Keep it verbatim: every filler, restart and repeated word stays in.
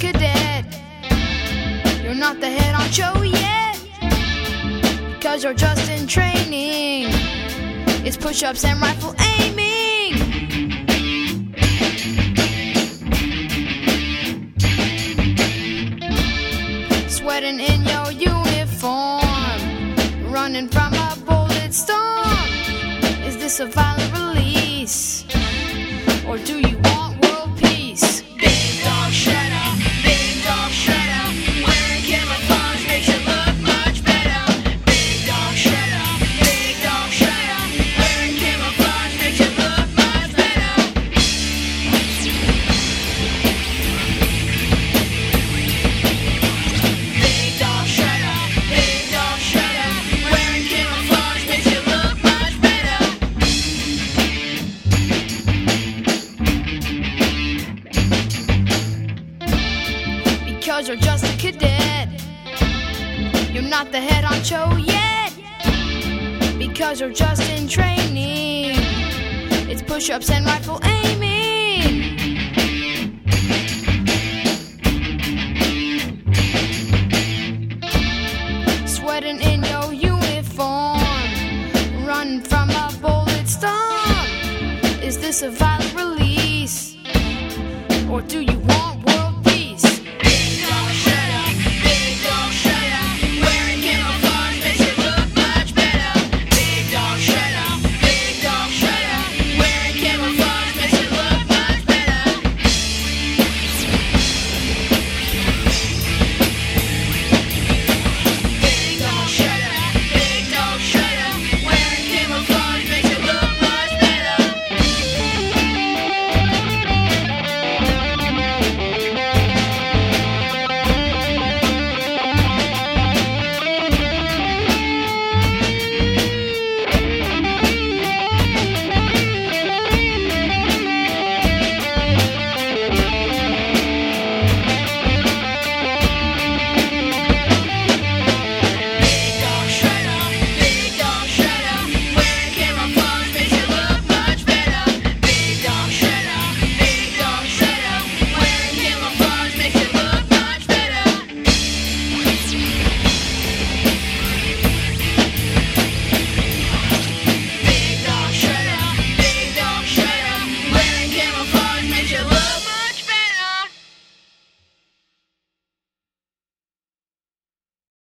cadet. You're not the head honcho yet, because you're just in training. It's push-ups and rifle aiming. Sweating in your uniform, running from a bullet storm. Is this a violent release, or do you want world peace? Big dog shredder, big dog shredder, wearing camouflage makes you look much better. Big dog shredder, big dog shredder, wearing camouflage makes you look much better. Big dog shredder, big dog shredder, wearing camouflage makes you look much better. Because you're just a cadet. You're not the head honcho yet, because you're just in training. It's push-ups and rifle aiming.